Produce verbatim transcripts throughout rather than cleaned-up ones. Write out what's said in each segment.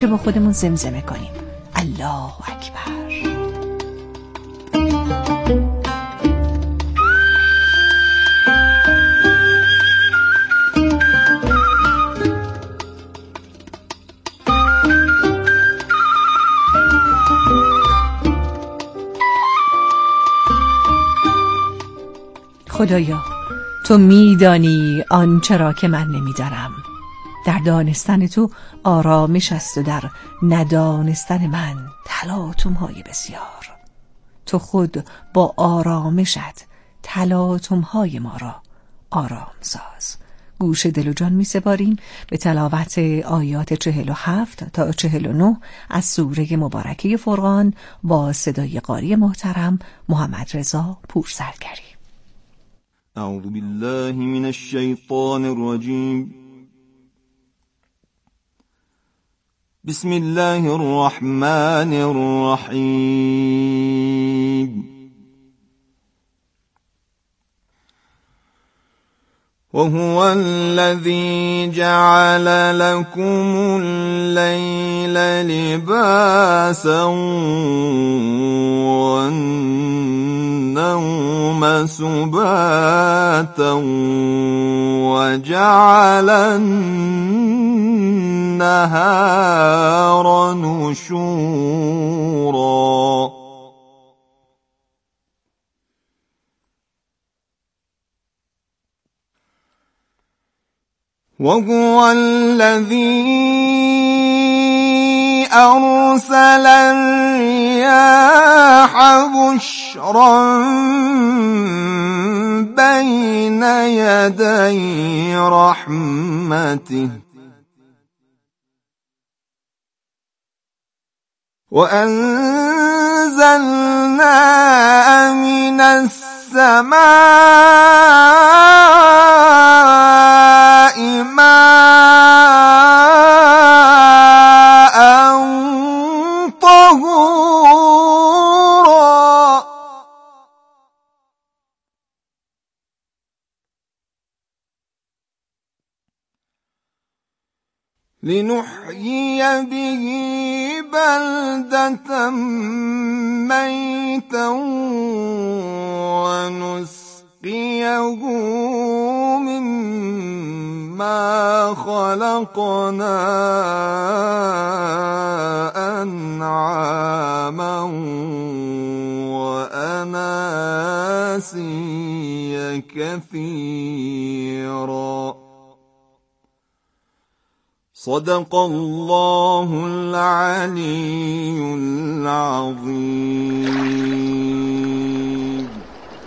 رو با خودمون زمزمه کنیم: الله اکبر. خدایا تو میدانی آنچه را که من نمیدانم. در دانستن تو آرامش است و در ندانستن من تلاطم‌های بسیار. تو خود با آرامشت تلاطم‌های ما را آرام ساز. گوش دل و جان می سپاریم به تلاوت آیات چهل و هفت تا چهل و نه از سوره مبارکه فرقان با صدای قاری محترم محمد رضا پورسرگری. اعوذ بالله من الشیطان الرجیم. بسم الله الرحمن الرحیم. وهو الذي جعل لكم الليل لباسا والنوم سباتا وجعل النهار نشورا. وهو الذي أرسل الرياح بشرا بين يدي رحمته وأنزلنا من السماء ماء طهورا. لنحيي به بلدة ميتا ونسقيه مما خلقنا أنعاما وأناسيا كثيرا. صدق الله العلي العظيم.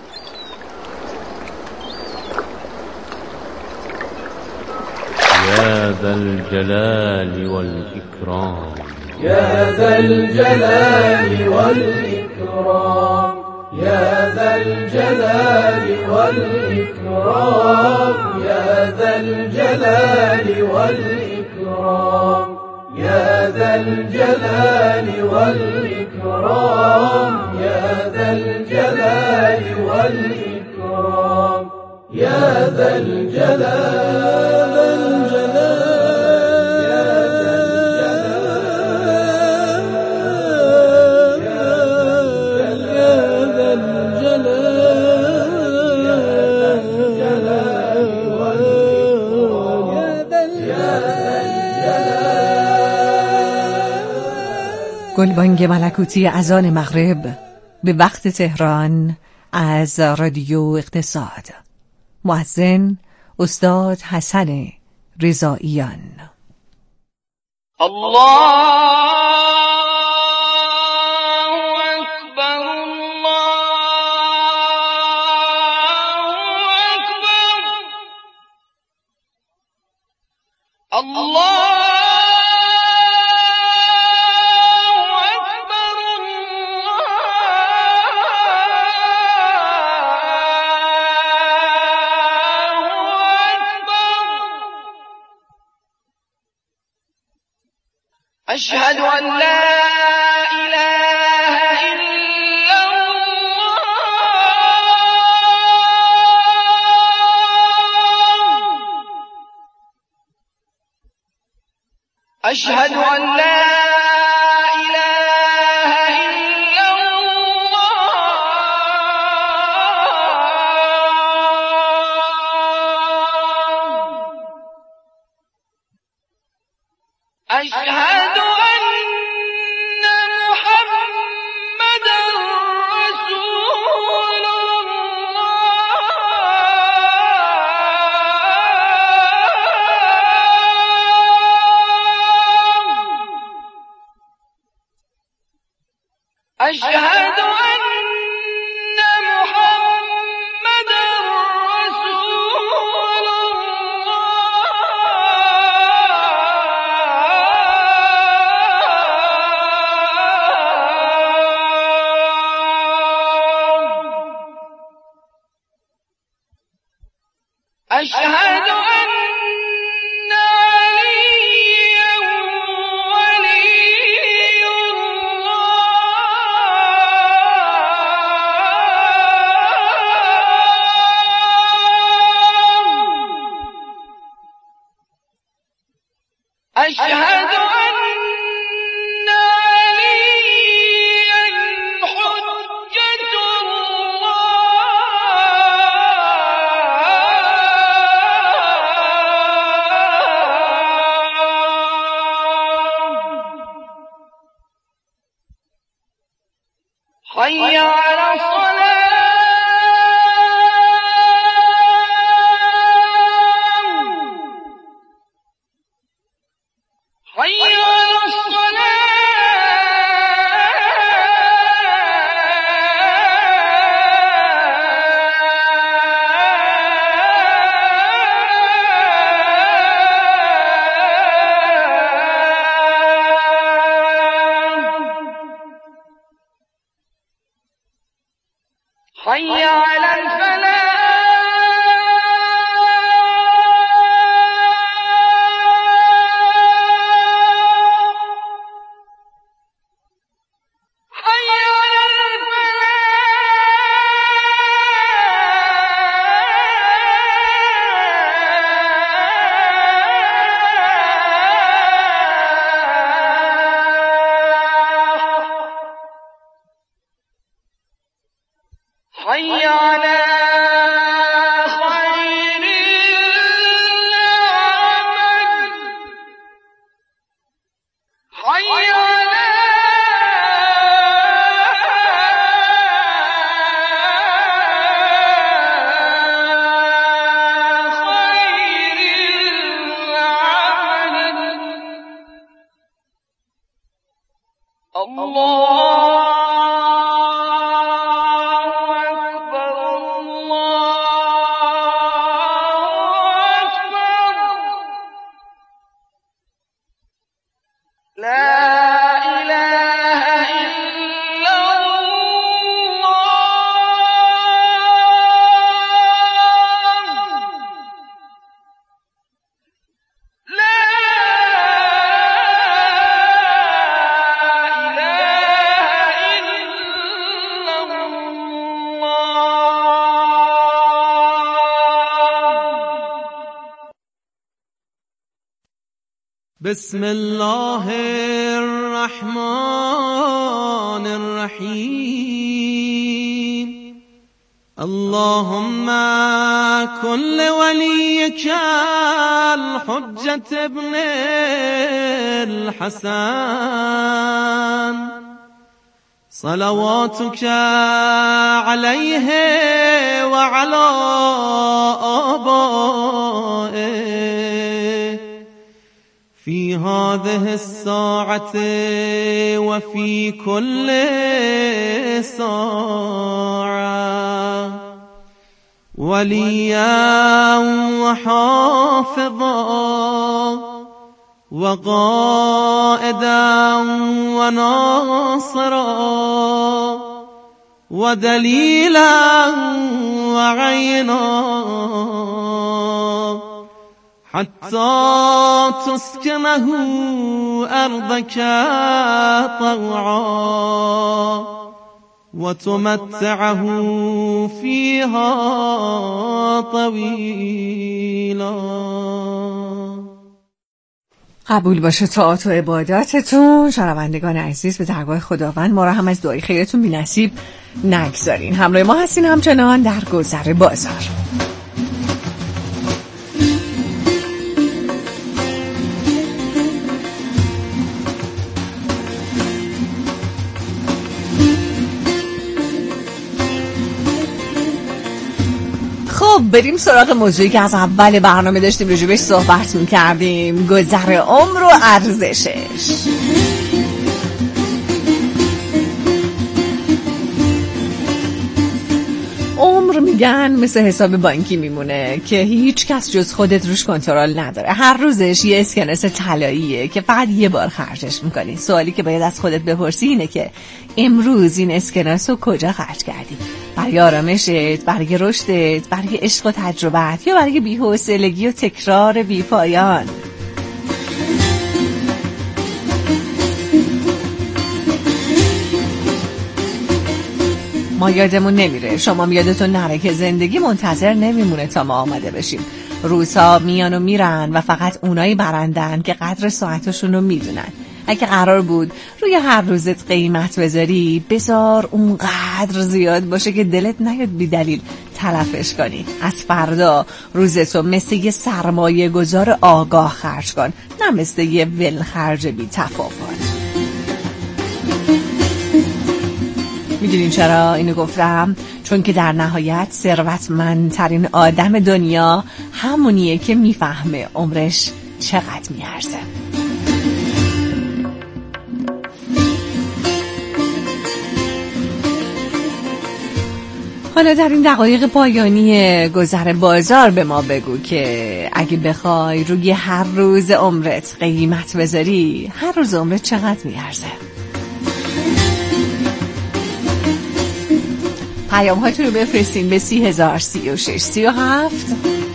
يا ذا الجلال والإكرام. يا ذا الجلال والإكرام. يا ذا الجلال والإكرام. يا ذا الجلال والإكرام. يا ذا الجلال والإكرام. يا ذا الجلال والإكرام. يا ذا الجلال گلبانگ ملکوتی اذان مغرب به وقت تهران از رادیو اقتصاد. مؤذن استاد حسن رضاییان. الله أشهد أن لا إله إلا الله. أشهد أن لا أشهد أن محمدا رسول الله. أشهد أن محمدا رسول الله. أشهد أن عليا ولي الله. أشهد أن عليا حجة الله. حي على الصلاة. حي على الصلاة. حي على الفلاح. حي على الفلاح. حي على خير العمل. حي على خير العمل. الله بسم الله الرحمن الرحيم. اللهم كن لوليك الحجة ابن الحسن صلواتك عليه وعلى آبائه في هذه الساعة وفي كل ساعة وليا وحافظا وقائدا وناصرا ودليلا وعينا حتى تسكنه أرضك طوعا وتمتعه فيها طويلا. قبول باشه طاعت و عباداتتون. شنوندگان عزیز، به درگاه خداوند ما را هم از دعای خیرتون بی نصیب نگذارین. همراه ما هستین همچنان در گذر بازار. خب بریم سراغ موضوعی که از اول برنامه داشتیم راجبش صحبت میکردیم، گذر عمر و ارزشش. عمر میگن مثل حساب بانکی میمونه که هیچ کس جز خودت روش کنترل نداره. هر روزش یه اسکناس طلاییه که فقط یه بار خرجش میکنی. سوالی که باید از خودت بپرسی اینه که امروز این اسکناس رو کجا خرج کردی؟ برای آرامشت، برای رشدت، برای عشق و تجربت، یا برای بی‌حوصلگی و تکرار بی‌پایان؟ ما یادمون نمیره، شما یادتون نره که زندگی منتظر نمیمونه تا ما آماده بشیم. روزها میان و میرن و فقط اونایی برندن که قدر ساعتشون رو میدونن. اگه قرار بود روی هر روزت قیمت بذاری، بذار اونقدر زیاد باشه که دلت نیاد بی دلیل تلفش کنی. از فردا روزتو مثل یه سرمایه گذار آگاه خرج کن، نه مثل یه ولخرج بی تفاوت. میدونین چرا اینو گفتم؟ چون که در نهایت ثروتمندترین آدم دنیا همونیه که میفهمه عمرش چقدر میارزه. حالا در این دقایق پایانی گذر بازار به ما بگو که اگه بخوای روی هر روز عمرت قیمت بذاری، هر روز عمرت چقدر میارزه؟ پیام هاتون رو بفرستین به سی هزار سی و شش سی و هفت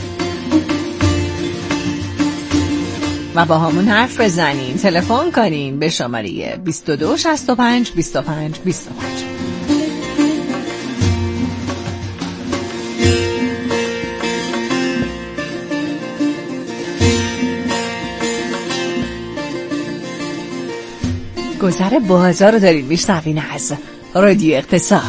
و با همون حرف بزنین، تلفن کنین به شماره بیست و دو شصت و پنج بیست و پنج بیست و پنج. گذر بازار رو دارید میشنوین از رادیو اقتصاد.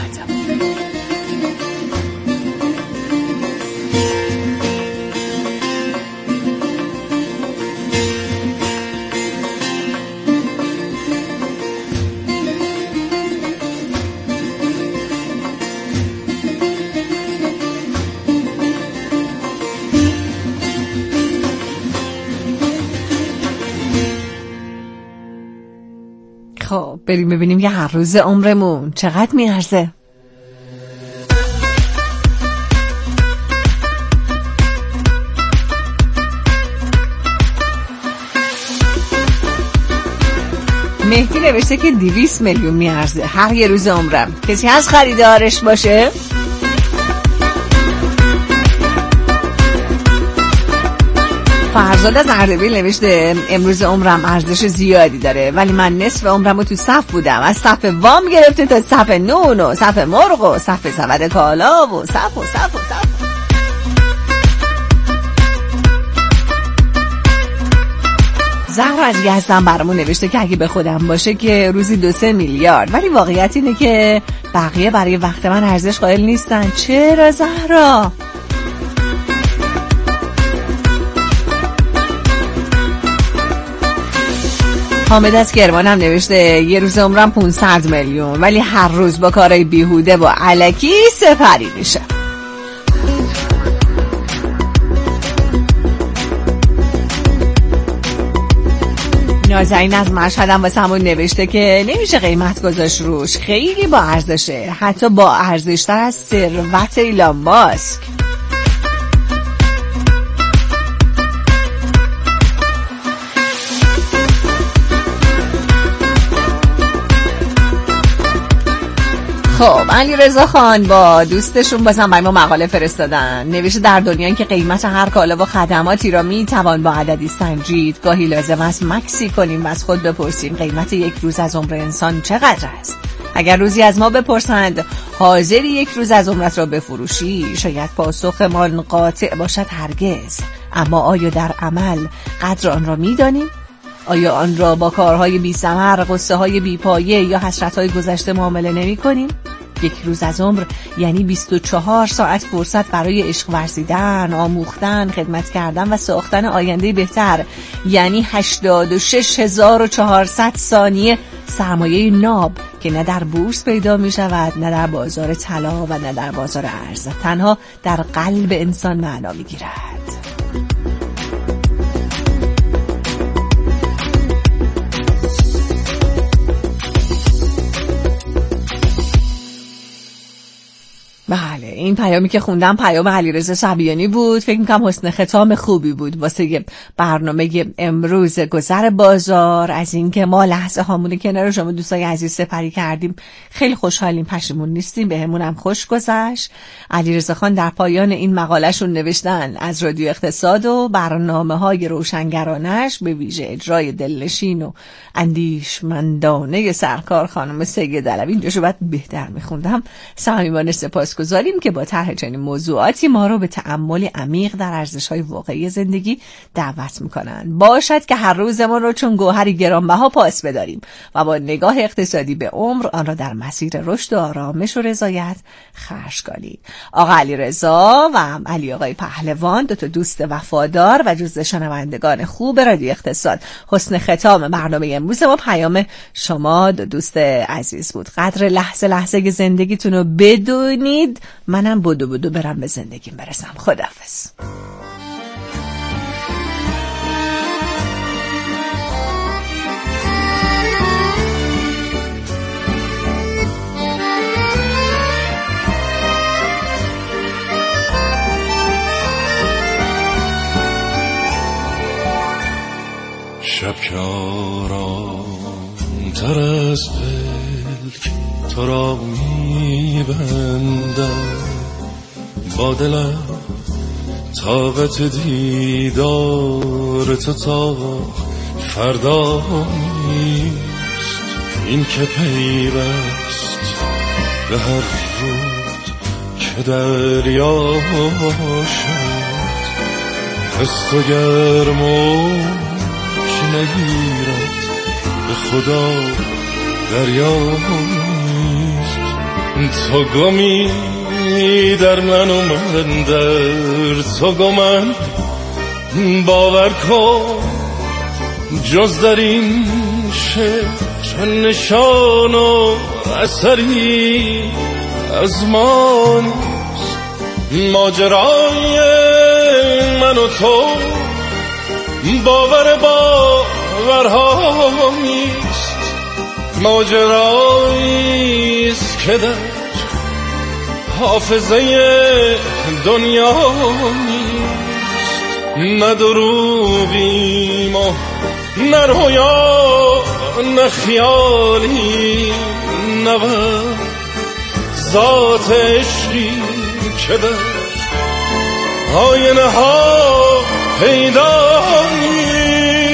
خب بریم ببینیم یه هر روز عمرمون چقدر میارزه. مهدی نوشته که دویست میلیون میارزه هر یه روز عمرم. کسی هست خریدارش باشه؟ فرزاد از اردبیل نوشته امروز عمرم ارزش زیادی داره، ولی من نصف عمرم رو تو صف بودم، از صف وام گرفته تا صف نون و صف مرغ و صف سبد کالا و صف و صف و صف. زهرا از یزدان برامون نوشته که اگه به خودم باشه که روزی دو سه میلیارد، ولی واقعیت اینه که بقیه برای وقت من ارزش قائل نیستن. چرا زهرا؟ حامد از کرمان هم نوشته یه روز عمرم پانصد میلیون، ولی هر روز با کارهای بیهوده و الکی سپری میشه. نازنین از مشهد هم واسه همون نوشته که نمیشه قیمت گذاشت روش، خیلی با ارزشه، حتی با ارزشتر از ثروت ایلان ماسک. خب علی رضا خان با دوستشون بازم برای ما مقاله فرستادن. نوشته در دنیایی که قیمت هر کالا و خدماتی را می توان با عددی سنجید، گاهی لازم است مکسی کنیم و از خود بپرسیم قیمت یک روز از عمر انسان چقدر است. اگر روزی از ما بپرسند حاضری یک روز از عمرت را بفروشی، شاید پاسخمان قاطع باشد هرگز. اما آیا در عمل قدر آن را می دانیم؟ آیا آن را با کارهای بی ثمر، قصه های بی پایه یا حسرت های گذشته معامله نمی کنیم؟ یک روز از عمر یعنی بیست و چهار ساعت فرصت برای عشق ورزیدن، آموختن، خدمت کردن و ساختن آینده بهتر، یعنی هشتاد و شش هزار و چهارصد ثانیه سرمایه ناب که نه در بورس پیدا می شود، نه در بازار طلا و نه در بازار ارز، تنها در قلب انسان معنا می گیرد. بله، این پیامی که خوندم پیام علیرضا صبیانی بود. فکر می‌کنم حسن ختام خوبی بود واسه برنامه امروز گذر بازار. از اینکه ما لحظه هامون کنار شما دوستای عزیز سپری کردیم خیلی خوشحالیم، پشیمون نیستیم، بهمون هم خوش گذشت. علیرضا خان در پایان این مقالهشون نوشتن از رادیو اقتصاد و برنامه‌های روشنگرانش به ویژه اجرای دلنشین و اندیشمندانه سرکار خانم سید علوی، اینجاشو بعد بهتر می‌خوندم، صمیمانه سپاس گذاریم که با طرح چنین موضوعاتی ما رو به تأمل عمیق در ارزش‌های واقعی زندگی دعوت می‌کنند. باشد که هر روزمون رو چون گوهری گرانبها پاس بداریم و با نگاه اقتصادی به عمر آن را در مسیر رشد و آرامش و رضایت خرج کنیم. آقا علیرضا و علی آقای پهلوان، دو تا دوست وفادار و جزو شنوندگان خوب رادیو اقتصاد، حسن ختام برنامه امروز ما پیام شما دو دوست عزیز بود. قدر لحظه لحظه زندگیتون رو بدونید. منم بدو بدو برم به زندگیم برسم. خداحافظ. شب که آرام تر از پلک تو را میبندم، با دلم طاقت دیدار تو تا فردا نیست. این که پیوست به هر رود که دریا شد، پست و گرموش نگیرد به خدا دریا نیست. تو گمی در من و من در تو گمن، باور کن جز در این شهر نشان و اثری از ما نیست. ماجرای من و تو باور باورها نیست، ماجراییست که در حافظه دنیا نیست. نه دروغیم و نه رویا نه خیالی، نه ذات عشقی که در آینه ها پیدا نیست.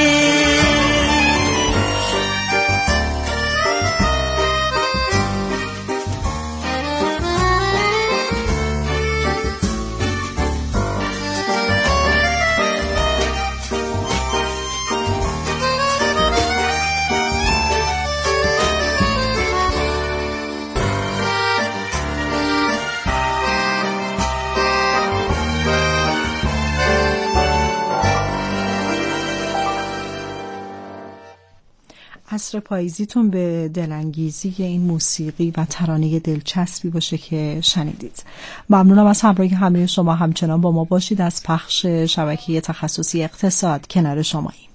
عصر پاییزیتون به دلانگیزی این موسیقی و ترانه دلچسبی باشه که شنیدید. ممنونم از همراهی همه شما. همچنان با ما باشید. از پخش شبکه تخصصی اقتصاد کنار شماییم.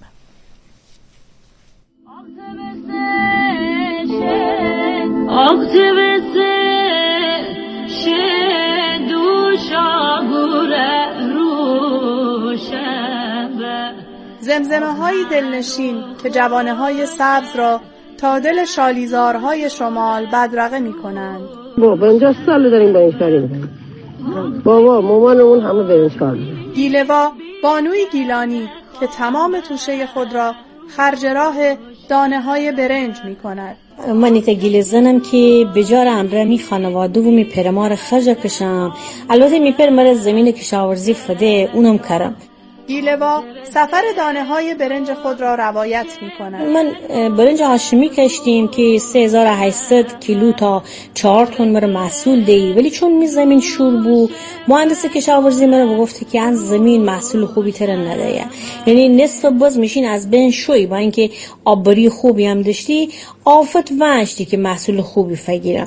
زمزمه های دلنشین که جوانه های سبز را تا دل شالیزارهای شمال بدرقه می کنند. با پنجاه سال داریم به این کاری میکنیم. بابا مامانمون همه به این کار میکنیم. گیلوا بانوی گیلانی که تمام توشه خود را خرج راه دانه های برنج می کند. من ایتا گیلزنم که بجار امره می خانواده و می پرمار خرج کشم. البته می پر مرز زمین کشاورزی فده اونم کرم. گیلوا سفر دانه های برنج خود را روایت می کند. من برنج هاشمی کشتیم که سه هزار و هشتصد کیلو تا چهار تن مر محصول دی، ولی چون می زمین شور بو مهندس کشاورزی مرا گفت که از زمین محصول خوبی تر نداره، یعنی نصف باز میشین از بین شوی، با اینکه آبری خوبی هم داشتی آفت وانشتی که محصول خوبی فگیرم.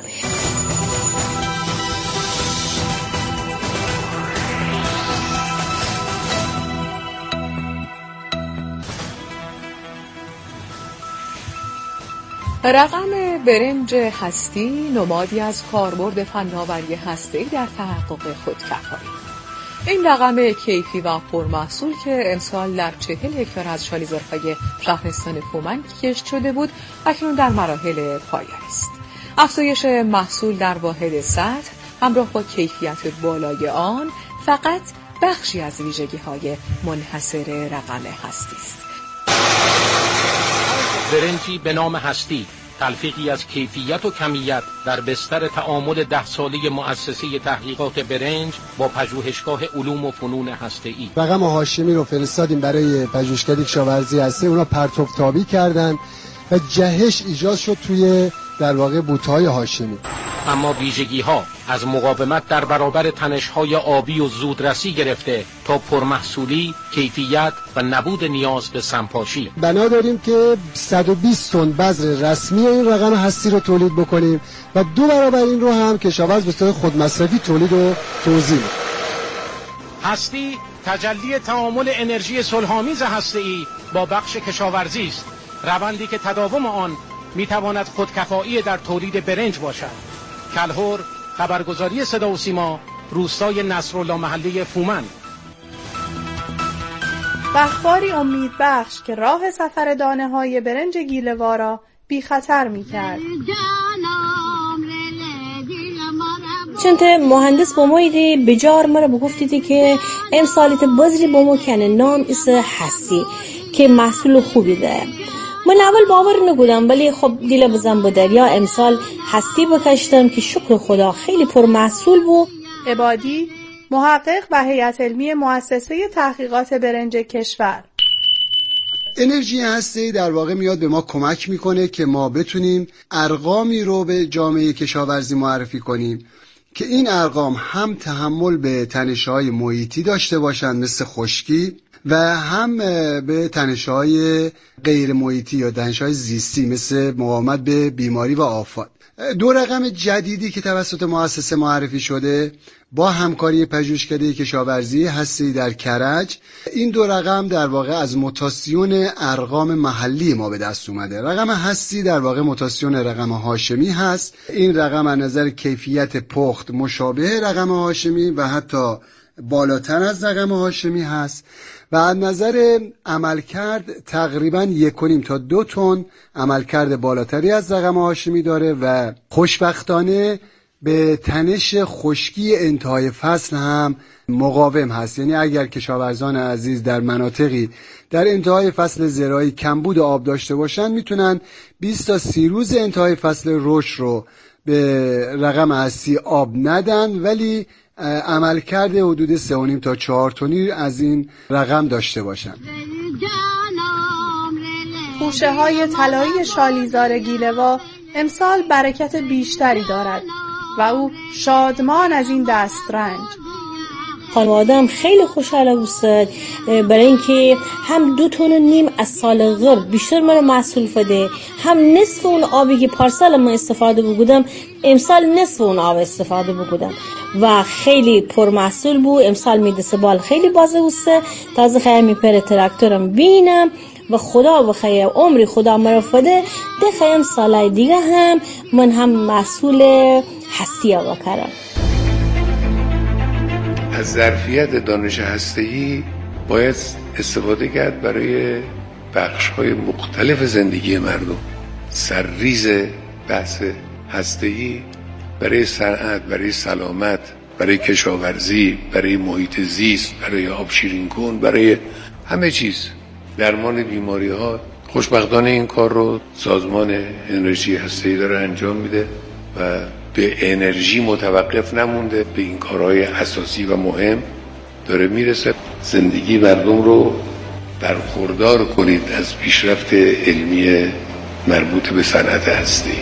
رقم برنج هستی نمادی از کاربرد فناوری هسته‌ای در تحقق خودکفایی. این رقم کیفی و پرمحصول که امسال در چهل هکتار از شالیزارهای شهرستان فومن کشت شده بود، اکنون در مراحل پایانی است. افزایش محصول در واحد سطح همراه با کیفیت بالای آن فقط بخشی از ویژگی‌های منحصر رقم هستی است. برنجی به نام هستی، تلفیقی از کیفیت و کمیت در بستر تعامل ده ساله مؤسسه تحقیقات برنج با پژوهشگاه علوم و فنون هسته‌ای. رقم هاشمی رو فرستادیم برای پژوهشکده کشاورزی هسته‌ای، اونا پرتو تابی کردن و جهش ایجاد شد توی در واقع بوت‌های هاشمی. اما ویژگی‌ها از مقاومت در برابر تنش‌های آبی و زودرسی گرفته تا پرمحصولی، کیفیت و نبود نیاز به سمپاشی. بنا داریم که صد و بیست تن بذر رسمی این رقم هستی رو تولید بکنیم و دو برابر این رو هم کشاورز به صورت خودمصرفی تولید و توزیع کنه. هستی تجلی تعامل انرژی صلح‌آمیز هسته‌ای با بخش کشاورزی است، روندی که تداوم آن میتواند خودکفایی در تولید برنج باشد. کلهر، خبرگزاری صدا و سیما، روستای نصرالله محله فومن. بخباری امید بخش که راه سفر دانه های برنج گیلوا را بی خطر می کرد. چند مهندس با ما ایده بجار مرا بگفتیدی که امسالیت بازری با ما کنه نام ایسه هستی که محصول خوبی ده. من اول باور نگودم، ولی خب دیل بزن با دریا امسال هستی بکشتم که شکر خدا خیلی پرمحصول بود. عبادی، محقق و هیئت علمی مؤسسه تحقیقات برنج کشور. انرژی هسته‌ای در واقع میاد به ما کمک میکنه که ما بتونیم ارقامی رو به جامعه کشاورزی معرفی کنیم که این ارقام هم تحمل به تنش‌های محیطی داشته باشند مثل خشکی و هم به تنش‌های غیر محیطی یا تنش‌های زیستی مثل مقاومت به بیماری و آفات. دو رقم جدیدی که توسط مؤسسه معرفی شده با همکاری پژوهشکده کشاورزی هستی در کرج، این دو رقم در واقع از موتاسیون ارقام محلی ما به دست اومده. رقم هستی در واقع موتاسیون رقم هاشمی هست. این رقم از نظر کیفیت پخت مشابه رقم هاشمی و حتی بالاتر از رقم هاشمی هست و از نظر عملکرد تقریبا یک و نیم تا دو تن عملکرد بالاتری از رقم هاشمی داره و خوشبختانه به تنش خشکی انتهای فصل هم مقاوم هست. یعنی اگر کشاورزان عزیز در مناطقی در انتهای فصل زراعی کمبود آب داشته باشند، میتونن بیست تا سی روز انتهای فصل رشد رو به رقم هستی آب ندن، ولی عملکرد حدود سه و نیم تا چهار تنی از این رقم داشته باشن. خوشه های طلایی شالیزار گیلوا امسال برکت بیشتری دارد و او شادمان از این دسترنج. خانواده‌ام خیلی خوشحال اوستد برای اینکه هم دو تن و نیم از سال قبل بیشتر من محصول فده، هم نصف اون آبی که پارسال من استفاده بگودم امسال نصف اون آب استفاده بگودم و خیلی پرمحصول بود. امسال میدسه بال خیلی بازه اوسته، تازه خیلی میپره تراکتورم بینم و خدا بخیر عمری خدا مرا فده ده خیم سالای دیگه هم من هم محصول هستی آقا کرم. از ظرفیت دانش هسته‌ای باید استفاده کرد برای بخش‌های مختلف زندگی مردم. سرریز بحث هسته‌ای برای صنعت، برای سلامت، برای کشاورزی، برای محیط زیست، برای آب شیرین کن، برای همه چیز، درمان بیماری‌ها. خوشبختانه این کار رو سازمان انرژی هسته‌ای داره انجام میده و به انرژی متوقف نمونده، به این کارهای اساسی و مهم داره میرسه. زندگی مردم رو برخوردار کنید از پیشرفت علمی مربوط به صنعت هستی.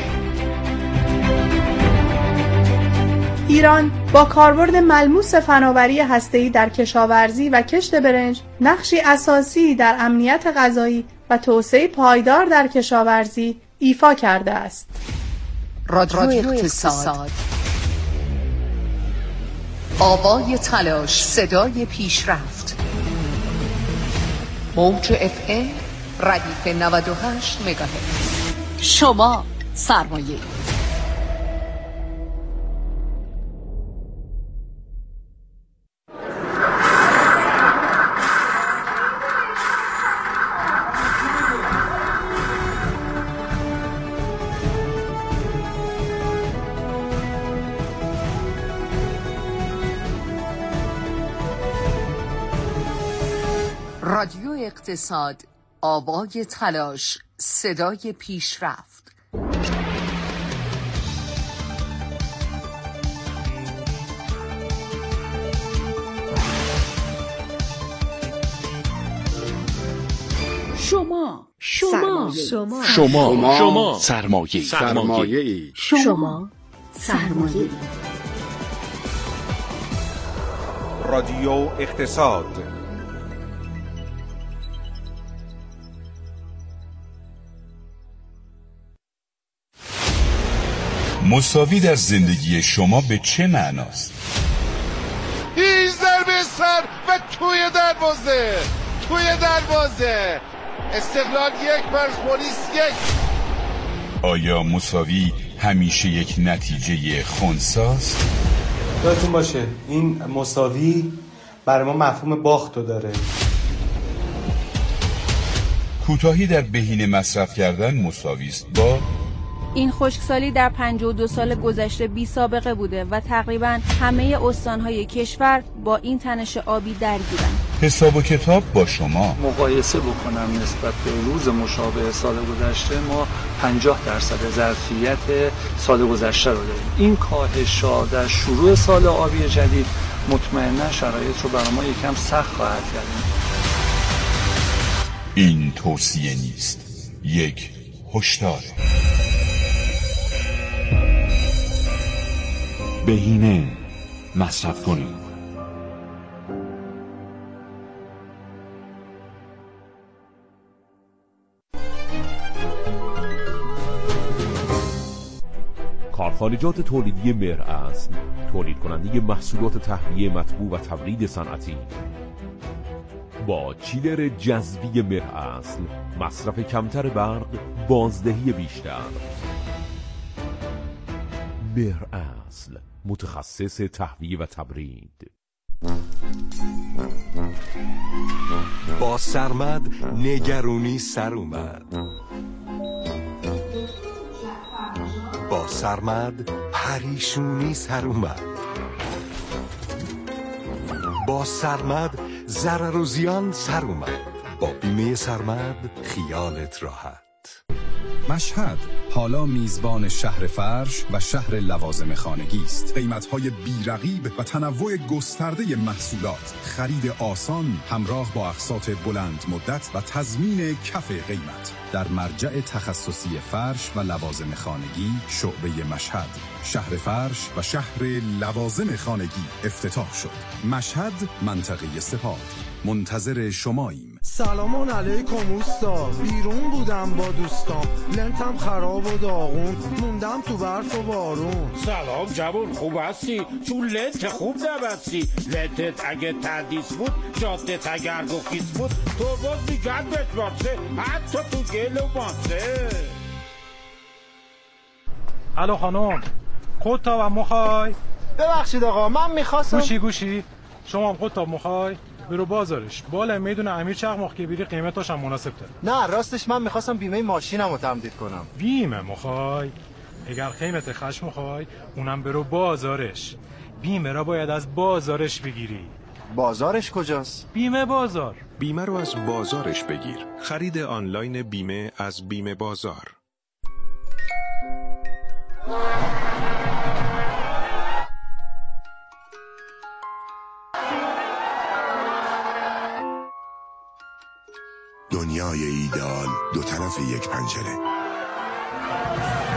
ایران با کاربرد ملموس فناوری هسته‌ای در کشاورزی و کشت برنج نقشی اساسی در امنیت غذایی و توسعه پایدار در کشاورزی ایفا کرده است. رادیو اقتصاد، آوای تلاش، صدای پیشرفت. موج اف ام ردیف نود و هشت مگاهرتز. شما سرمایه. رادیو اقتصاد، آوای تلاش، صدای پیشرفت. شما شما شما شما شما سرمایه سرمایه شما سرمایه. رادیو اقتصاد، مساوی در زندگی شما به چه معناست؟ هیچ ضربه سر و توی دروازه توی دروازه استقلال یک، پرسپولیس یک. آیا مساوی همیشه یک نتیجه خنثی‌ست؟ یادتون باشه این مساوی برای ما مفهوم باختو داره. کوتاهی در بهینه مصرف کردن مساوی است با این خشکسالی در پنجاه و دو سال گذشته بی سابقه بوده و تقریباً همه استانهای کشور با این تنش آبی درگیرن. حساب و کتاب با شما. مقایسه بکنم نسبت به روز مشابه سال گذشته ما پنجاه درصد ظرفیت سال گذشته رو داریم. این کاهش‌ها در شروع سال آبی جدید مطمئنا شرایط رو برای ما یکم سخت خواهد کرد. این توصیه نیست، یک هشدار. بهینه مصرف کنید. کارخانجات تولیدی مهر اصل، تولید کننده محصولات تهویه مطبوع و تولید صنعتی، با چیلر جذبی مهر اصل، مصرف کمتر برق، بازدهی بیشتر. مهر اصل، متخصص تهویه و تبرید. با سرمد نگرونی سر اومد. با سرمد پریشونی سر اومد. با سرمد ضرر و زیان سر اومد. با بیمه سرمد خیالت راحت. مشهد حالا میزبان شهر فرش و شهر لوازم خانگی است. قیمت‌های بی‌رقیب و تنوع گسترده محصولات، خرید آسان همراه با اقساط بلند مدت و تضمین کف قیمت. در مرجع تخصصی فرش و لوازم خانگی شعبه مشهد، شهر فرش و شهر لوازم خانگی افتتاح شد. مشهد، منطقه سپاه. منتظر شماییم. سلام علیکم اوستا، بیرون بودم با دوستام، لنتم خراب و داغون، موندم تو برف و بارون. سلام جوون، خوب هستی؟ چون لنت خوب نبستی. لنتت اگه تردیس بود، جادت اگر گخیس بود، تو باز میگن بتبارسه، حتی تو گل و ماسه. الو خانم، خودتا و مخوای؟ ببخشید آقا، من میخواستم. گوشی گوشی شما هم خودتا مخوای؟ برو بازارش، بالا میدونه امیر چرخ که بیری قیمتاش هم مناسب تره. نه راستش من میخواستم بیمه ماشینم رو تمدید کنم. بیمه مخوای؟ اگر قیمت خشم مخوای اونم برو بازارش. بیمه را باید از بازارش بگیری. بازارش کجاست؟ بیمه بازار. بیمه رو از بازارش بگیر. خرید آنلاین بیمه از بیمه بازار. طرف یک پنجره.